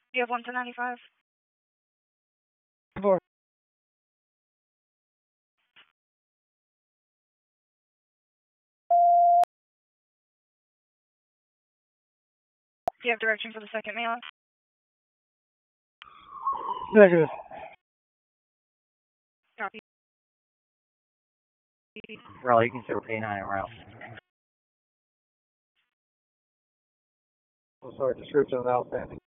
You have 1 to 95? For Do you have direction for the second meal? negative. Copy. Raleigh, you can show K9 around. Oh, sorry, description of outstanding.